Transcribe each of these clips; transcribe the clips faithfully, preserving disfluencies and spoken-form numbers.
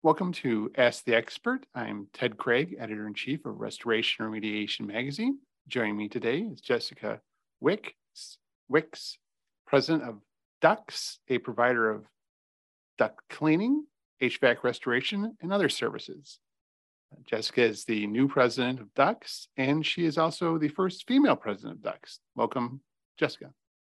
Welcome to Ask the Expert. I'm Ted Craig, Editor-in-Chief of Restoration Remediation Magazine. Joining me today is Jessica Wicks, Wicks, President of Ducts, a provider of duct cleaning, H V A C restoration, and other services. Jessica is the new president of Ducts, and she is also the first female president of Ducts. Welcome, Jessica.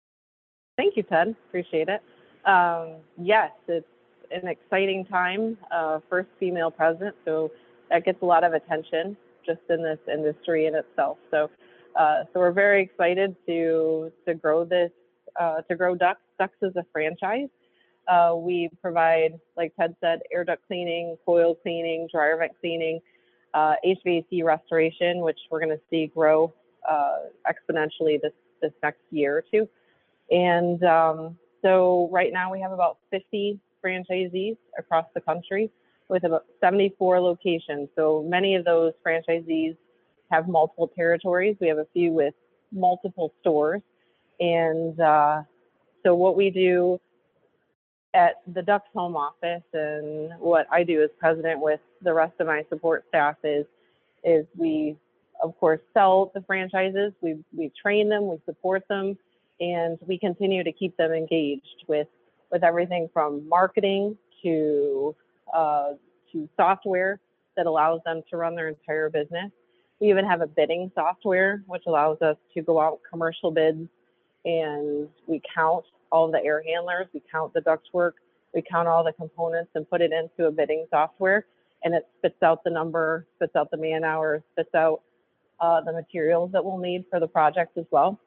Thank you, Ted. Appreciate it. Um, yes, it's an exciting time, uh, first female president, so that gets a lot of attention just in this industry in itself. So, uh, so we're very excited to to grow this, uh, to grow Ducts. Ducts is a franchise. Uh, we provide, like Ted said, air duct cleaning, coil cleaning, dryer vent cleaning, uh, H V A C restoration, which we're going to see grow uh, exponentially this this next year or two. And um, so right now we have about fifty franchisees across the country with about seventy-four locations. So many of those franchisees have multiple territories. We have a few with multiple stores. And uh, so what we do at the Ducts home office and what I do as president with the rest of my support staff is, is we, of course, sell the franchises. We, we train them, we support them, and we continue to keep them engaged with with everything from marketing to uh, to software that allows them to run their entire business. We even have a bidding software which allows us to go out commercial bids, and we count all the air handlers, we count the ductwork, we count all the components and put it into a bidding software, and it spits out the number, spits out the man hours, spits out uh, the materials that we'll need for the project as well.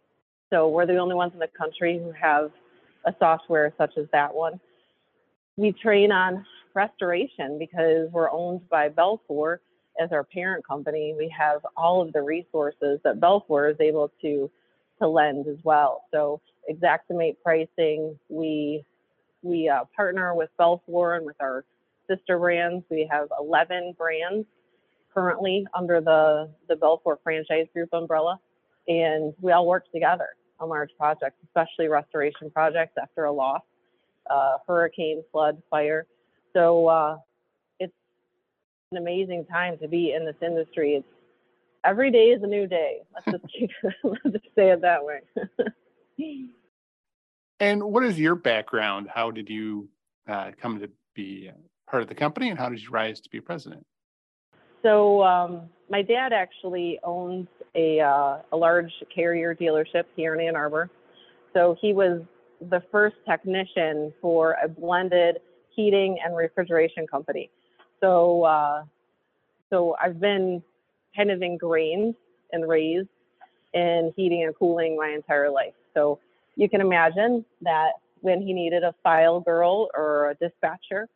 So we're the only ones in the country who have a software such as that one. We train on restoration because we're owned by Belfor as our parent company. We have all of the resources that Belfor is able to, to lend as well. So Xactimate pricing, we, we uh, partner with Belfor and with our sister brands. We have eleven brands currently under the, the Belfor Franchise Group umbrella, and we all work together on large projects, especially restoration projects after a loss, uh, hurricane, flood, fire. So uh, it's an amazing time to be in this industry. It's every day is a new day. Let's just keep, let's just say it that way. And what is your background? How did you uh, come to be part of the company, and how did you rise to be president? So um, my dad actually owns a, uh, a large Carrier dealership here in Ann Arbor. So he was the first technician for a blended heating and refrigeration company. So, uh, so I've been kind of ingrained and raised in heating and cooling my entire life. So you can imagine that when he needed a file girl or a dispatcher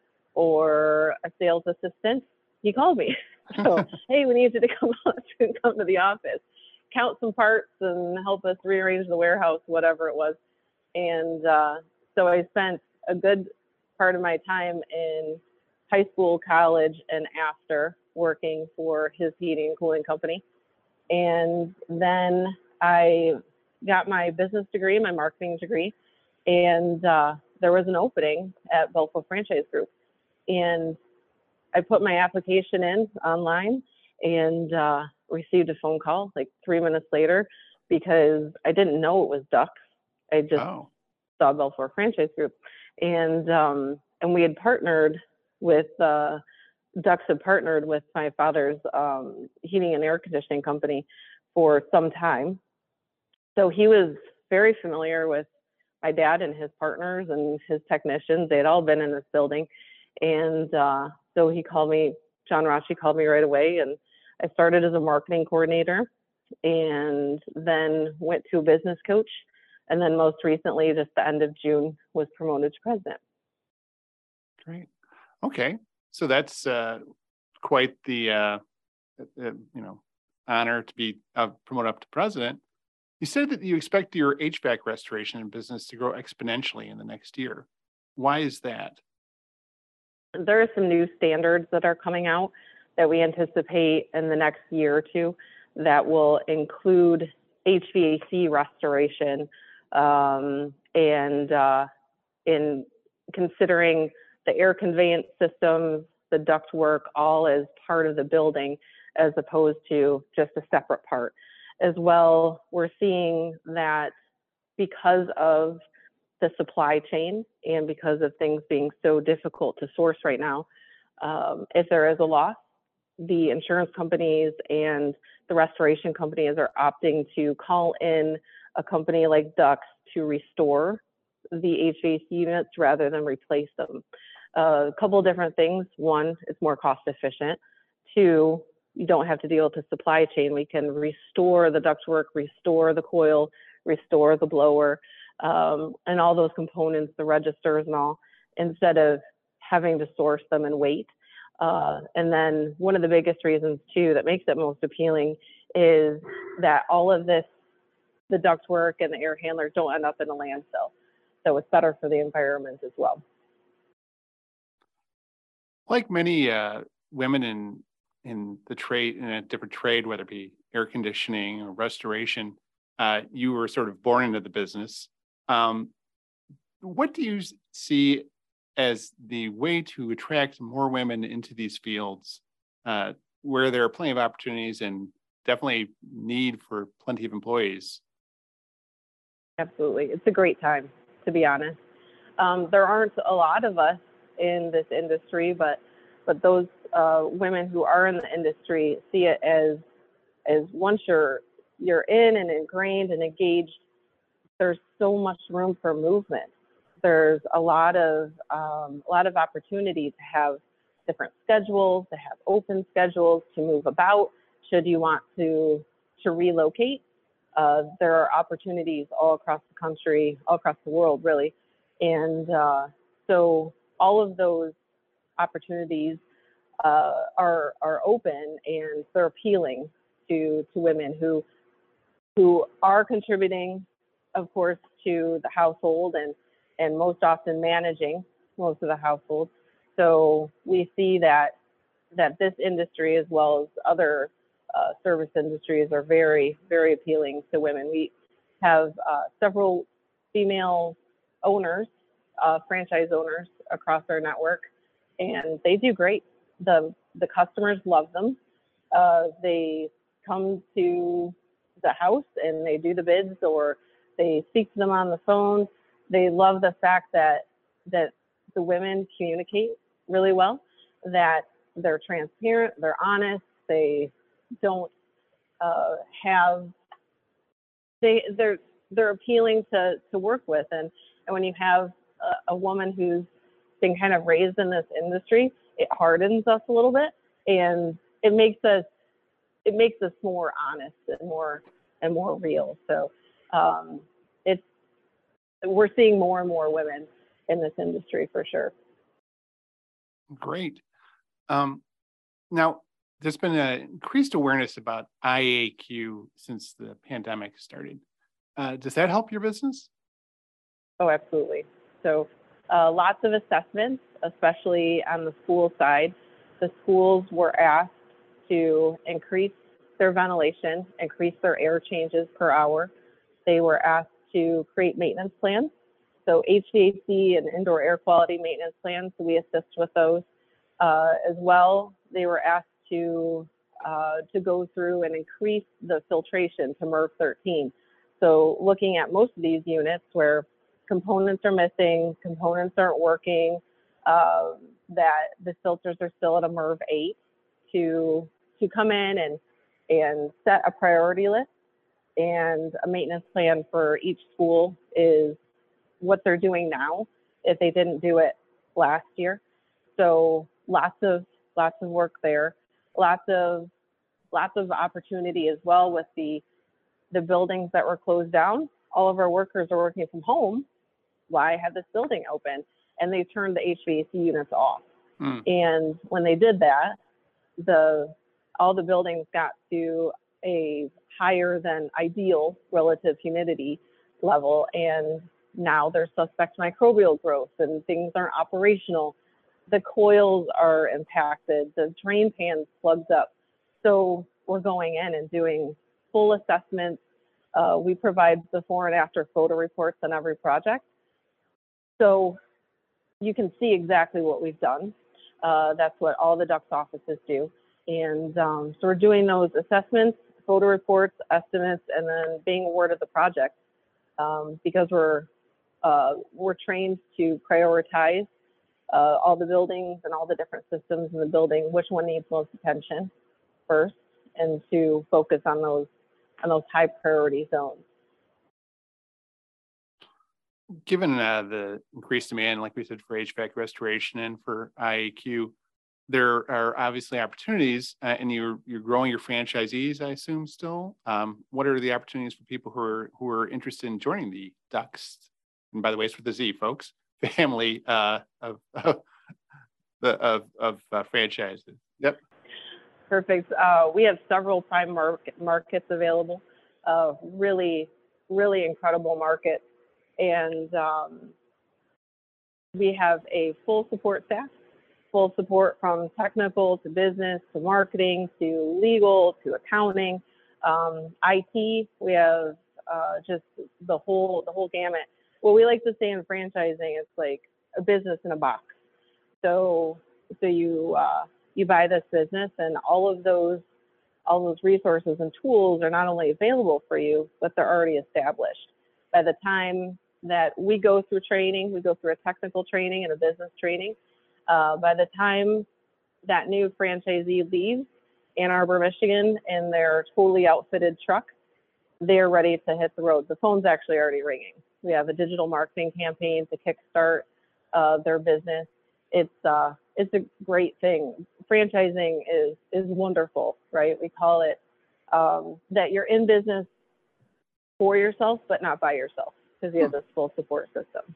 or a sales assistant, he called me. So, hey, we need you to come out and come to the office, count some parts and help us rearrange the warehouse, whatever it was. And uh, so I spent a good part of my time in high school, college, and after working for his heating and cooling company. And then I got my business degree, my marketing degree, and uh, there was an opening at Belfor Franchise Group. And I put my application in online and uh, received a phone call like three minutes later because I didn't know it was Ducts. I just oh. saw Belfor Franchise Group. And um, and we had partnered with, uh, Ducts had partnered with my father's um, heating and air conditioning company for some time. So he was very familiar with my dad and his partners and his technicians. They had all been in this building. And uh, so he called me, John Rossi called me right away, and I started as a marketing coordinator and then went to a business coach. And then most recently, just the end of June, was promoted to president. Great. Okay. So that's uh, quite the, uh, uh, you know, honor to be uh, promoted up to president. You said that you expect your H V A C restoration business to grow exponentially in the next year. Why is that? There are some new standards that are coming out that we anticipate in the next year or two that will include H V A C restoration um, and uh, in considering the air conveyance systems, the ductwork all as part of the building as opposed to just a separate part. As well, we're seeing that because of the supply chain and because of things being so difficult to source right now, um, if there is a loss, the insurance companies and the restoration companies are opting to call in a company like Dux to restore the H V A C units rather than replace them. Uh, a couple of different things. One, it's more cost efficient. Two, you don't have to deal with the supply chain. We can restore the ductwork, restore the coil, restore the blower, um, and all those components, the registers and all, instead of having to source them and wait. Uh, and then one of the biggest reasons too that makes it most appealing is that all of this, the ductwork and the air handlers don't end up in a landfill. So it's better for the environment as well. Like many uh, women in in the trade, in a different trade, whether it be air conditioning or restoration, uh, you were sort of born into the business. Um, what do you see as the way to attract more women into these fields, uh, where there are plenty of opportunities and definitely need for plenty of employees? Absolutely. It's a great time, to be honest. Um, there aren't a lot of us in this industry, but but those uh, women who are in the industry see it as as once you're you're in and ingrained and engaged, there's so much room for movement. There's a lot of um, a lot of opportunity to have different schedules, to have open schedules, to move about. Should you want to to relocate, uh, there are opportunities all across the country, all across the world, really. And uh, so all of those opportunities uh, are are open and they're appealing to to women who who are contributing, of course, to the household and and most often managing most of the household. So we see that that this industry, as well as other uh, service industries, are very, very appealing to women. We have uh, several female owners, uh, franchise owners across our network, and they do great. The, the customers love them. Uh, they come to the house and they do the bids, or they speak to them on the phone. They love the fact that that the women communicate really well, that they're transparent, they're honest, they don't uh, have, they, they're, they're appealing to, to work with. And, and when you have a, a woman who's been kind of raised in this industry, it hardens us a little bit, and it makes us, it makes us more honest and more, and more real. So um, it's, we're seeing more and more women in this industry for sure. Great. Um, now, there's been an increased awareness about I A Q since the pandemic started. Uh, does that help your business? Oh, absolutely. So uh, lots of assessments, especially on the school side. The schools were asked to increase their ventilation, increase their air changes per hour. They were asked to create maintenance plans. So H V A C and indoor air quality maintenance plans, so we assist with those. Uh, as well, they were asked to, uh, to go through and increase the filtration to MERV thirteen. So looking at most of these units where components are missing, components aren't working, uh, that the filters are still at a MERV eight, to, to come in and, and set a priority list and a maintenance plan for each school is what they're doing now if they didn't do it last year. So lots of lots of work there, lots of lots of opportunity as well with the the buildings that were closed down. All of our workers are working from home. Why have this building open? And they turned the H V A C units off. Mm. And when they did that, the all the buildings got to a higher than ideal relative humidity level, and now there's suspect microbial growth and things aren't operational. The coils are impacted, the drain pan's plugged up. So we're going in and doing full assessments. Uh, we provide before and after photo reports on every project. So you can see exactly what we've done. Uh, that's what all the Ducks offices do. And um, so we're doing those assessments, photo reports, estimates, and then being awarded the project um, because we're uh, we're trained to prioritize uh, all the buildings and all the different systems in the building, which one needs most attention first, and to focus on those on those high priority zones. Given uh, the increased demand, like we said, for H V A C restoration and for I A Q, there are obviously opportunities, uh, and you're you're growing your franchisees, I assume. Still, um, what are the opportunities for people who are who are interested in joining the Ducks? And by the way, it's with the Z, folks. Family uh, of of of, of uh, franchises. Yep. Perfect. Uh, we have several prime market, markets available. Uh, really, really incredible markets. And um, we have a full support staff, full support from technical to business to marketing to legal to accounting, um, I T. We have uh, just the whole the whole gamut. What we like to say in franchising, it's like a business in a box. So so you uh, you buy this business, and all of those all those resources and tools are not only available for you, but they're already established. By the time that we go through training, we go through a technical training and a business training. Uh, by the time that new franchisee leaves Ann Arbor, Michigan, in their totally outfitted truck, they're ready to hit the road. The phone's actually already ringing. We have a digital marketing campaign to kickstart uh, their business. It's uh, it's a great thing. Franchising is is wonderful, right? We call it um, that you're in business for yourself, but not by yourself, because you have this full support system.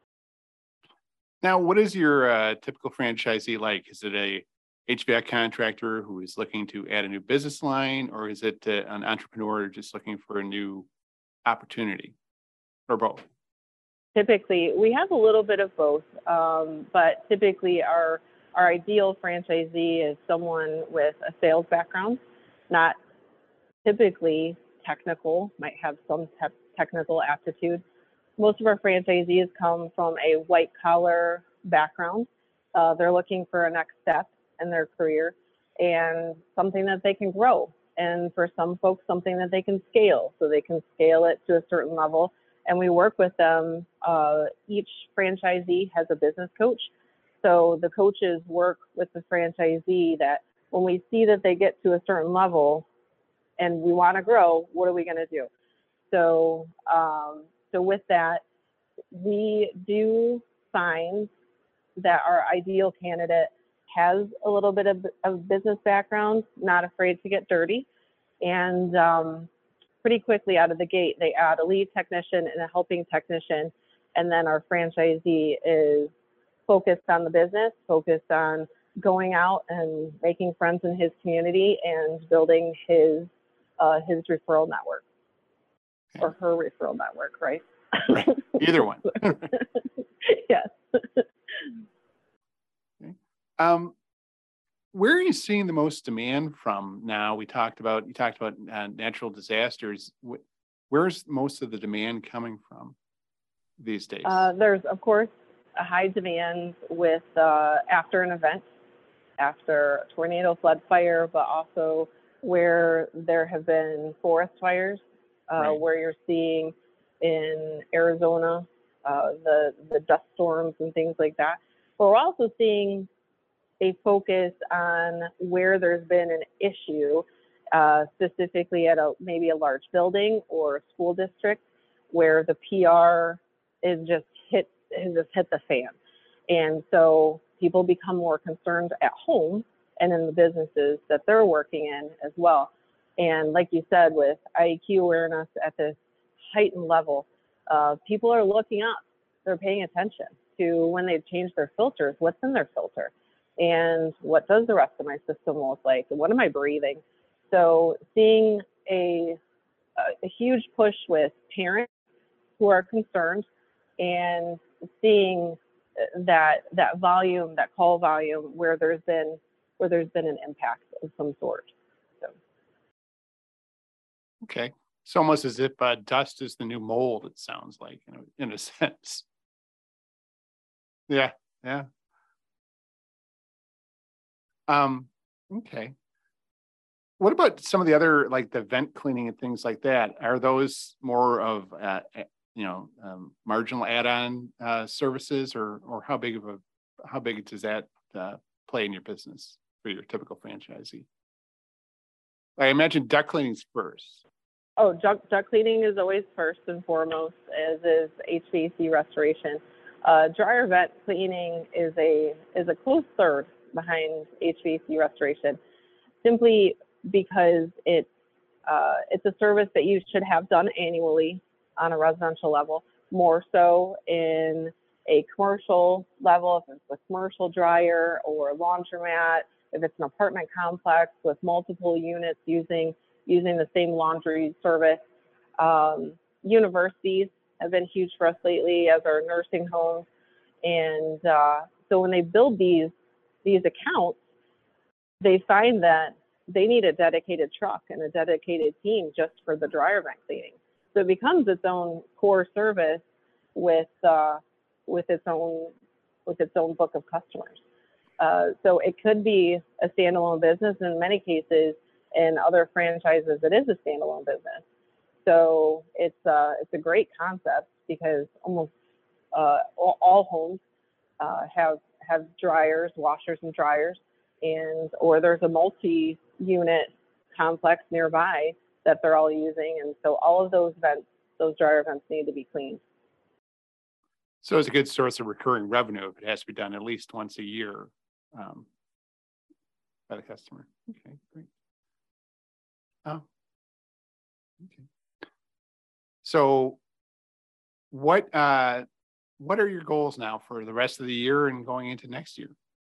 Now, what is your uh, typical franchisee like? Is it a H V A C contractor who is looking to add a new business line, or is it uh, an entrepreneur just looking for a new opportunity, or both? Typically, we have a little bit of both, um, but typically our our ideal franchisee is someone with a sales background, not typically technical, might have some te- technical aptitude. Most of our franchisees come from a white collar background. Uh, they're looking for a next step in their career and something that they can grow. And for some folks, something that they can scale, so they can scale it to a certain level. And we work with them. Uh, each franchisee has a business coach. So the coaches work with the franchisee that when we see that they get to a certain level and we want to grow, what are we going to do? So, um, so with that, we do find that our ideal candidate has a little bit of, of business background, not afraid to get dirty, and um, pretty quickly out of the gate, they add a lead technician and a helping technician, and then our franchisee is focused on the business, focused on going out and making friends in his community and building his uh, his referral network. Okay. Or her referral network, right? Right. Either one. Yes. Okay. Um, where are you seeing the most demand from now? We talked about, you talked about uh, natural disasters. Where's most of the demand coming from these days? Uh, there's, of course, a high demand with uh, after an event, after a tornado, flood, fire, but also where there have been forest fires, uh, right. Where you're seeing in Arizona, uh, the, the dust storms and things like that. But we're also seeing a focus on where there's been an issue, uh, specifically at a maybe a large building or a school district, where the P R is just hit has just hit the fan, and so people become more concerned at home and in the businesses that they're working in as well. And like you said, with I A Q awareness at this heightened level, uh, people are looking up. They're paying attention to when they change their filters, what's in their filter, and what does the rest of my system look like, and what am I breathing? So seeing a, a huge push with parents who are concerned, and seeing that that volume, that call volume, where there's been where there's been an impact of some sort. So. Okay, it's almost as if uh, dust is the new mold. It sounds like, you know, in a sense. Yeah, yeah. Um, okay. What about some of the other, like the vent cleaning and things like that? Are those more of, uh, a- you know, um, marginal add-on uh, services, or or how big of a how big does that uh, play in your business for your typical franchisee? I imagine duct cleaning's first. Oh, duct, duct cleaning is always first and foremost, as is H V A C restoration. Uh, dryer vent cleaning is a is a close third behind H V A C restoration, simply because it's uh, it's a service that you should have done annually on a residential level, more so in a commercial level, if it's a commercial dryer or laundromat, if it's an apartment complex with multiple units using using the same laundry service. Um, universities have been huge for us lately, as are nursing homes. And uh, so when they build these these accounts, they find that they need a dedicated truck and a dedicated team just for the dryer vent cleaning. So it becomes its own core service with uh, with its own with its own book of customers. Uh, so it could be a standalone business. In many cases, in other franchises, it is a standalone business. So it's uh, it's a great concept, because almost uh, all, all homes uh, have have dryers, washers and dryers, and or there's a multi-unit complex nearby that they're all using, and so all of those vents, those dryer vents, need to be cleaned. So it's a good source of recurring revenue if it has to be done at least once a year um, by the customer. Okay, great. Oh, okay. So what uh, what are your goals now for the rest of the year and going into next year?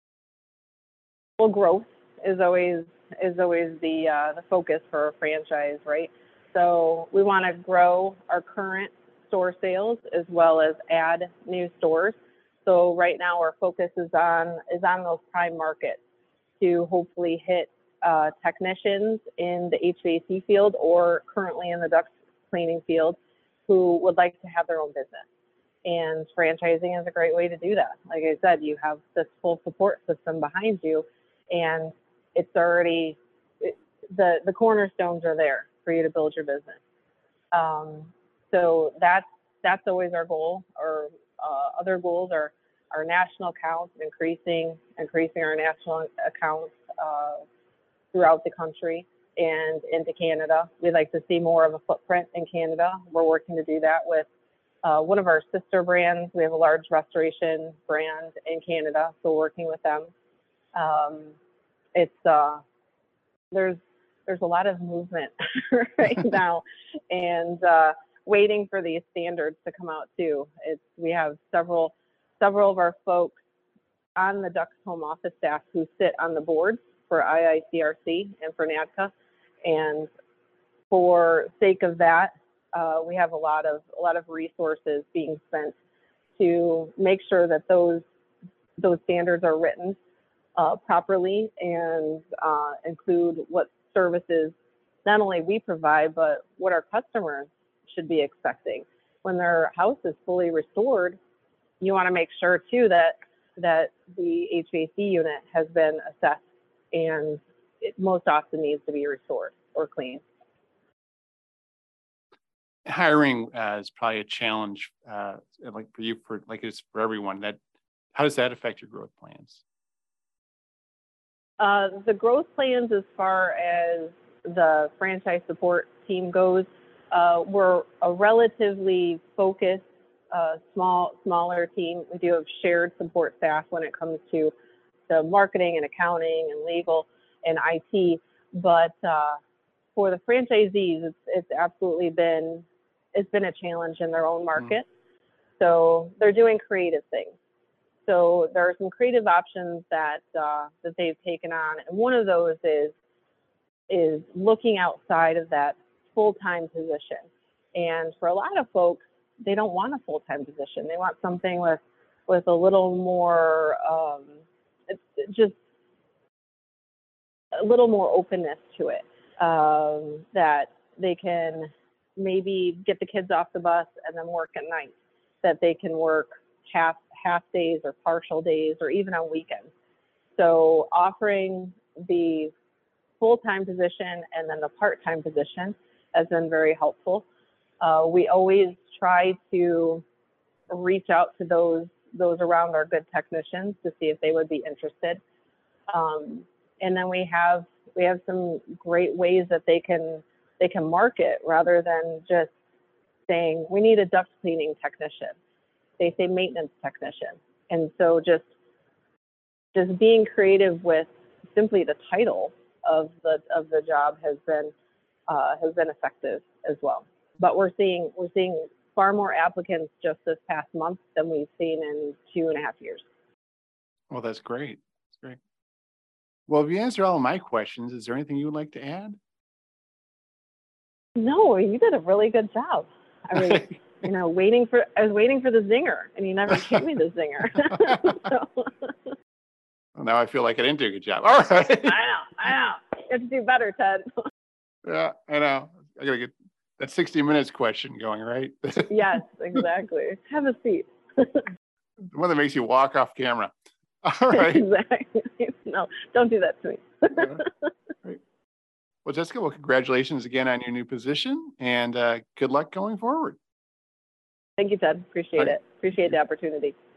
Well, growth is always is always the uh, the focus for a franchise, right? So we want to grow our current store sales as well as add new stores. So right now our focus is on is on those prime markets to hopefully hit uh, technicians in the H V A C field or currently in the duct cleaning field who would like to have their own business. And franchising is a great way to do that. Like I said, you have this full support system behind you, and it's already it, the the cornerstones are there for you to build your business. Um, so that's that's always our goal. Our uh, other goals are our national accounts, increasing increasing our national accounts uh, throughout the country and into Canada. We'd like to see more of a footprint in Canada. We're working to do that with uh, one of our sister brands. We have a large restoration brand in Canada, so we're working with them. Um, it's uh, there's there's a lot of movement right now, and uh, waiting for these standards to come out too. It's we have several several of our folks on the Ducks home office staff who sit on the boards for I I C R C and for NADCA, and for sake of that, uh, we have a lot of a lot of resources being spent to make sure that those those standards are written uh, properly and uh, include what services not only we provide, but what our customers should be expecting. When their house is fully restored, you want to make sure too that that the H V A C unit has been assessed and it most often needs to be restored or cleaned. Hiring uh, is probably a challenge, uh, like for you, for like it's for everyone. That how does that affect your growth plans? Uh, the growth plans, as far as the franchise support team goes, uh, we're a relatively focused, uh, small, smaller team. We do have shared support staff when it comes to the marketing and accounting and legal and I T. But uh, for the franchisees, it's, it's absolutely been it's been a challenge in their own market. Mm. So they're doing creative things. So there are some creative options that uh, that they've taken on, and one of those is is looking outside of that full-time position. And for a lot of folks, they don't want a full-time position. They want something with with a little more, um, it's just a little more openness to it. Um, that they can maybe get the kids off the bus and then work at night. That they can work half half days or partial days or even on weekends. so offering the full-time position and then the part-time position has been very helpful. Uh, we always try to reach out to those those around our good technicians to see if they would be interested. Um, and then we have we have some great ways that they can they can market rather than just saying we need a duct cleaning technician. They say maintenance technician. And so just just being creative with simply the title of the of the job has been uh, has been effective as well. But we're seeing we're seeing far more applicants just this past month than we've seen in two and a half years. Well, that's great. That's great. Well, if you answered all of my questions, is there anything you would like to add? No, you did a really good job. I was, you know, waiting for I was waiting for the zinger, and you never gave me the zinger. So. Well, now I feel like I didn't do a good job. All right. I know, I know. You have to do better, Ted. Yeah, I know. I gotta get that sixty minutes question going, right? Yes, exactly. Have a seat. The one that makes you walk off camera. All right. Exactly. No, don't do that to me. Yeah. Right. Well, Jessica, well, congratulations again on your new position, and uh, good luck going forward. Thank you, Ted. Appreciate All right. it. Appreciate the opportunity.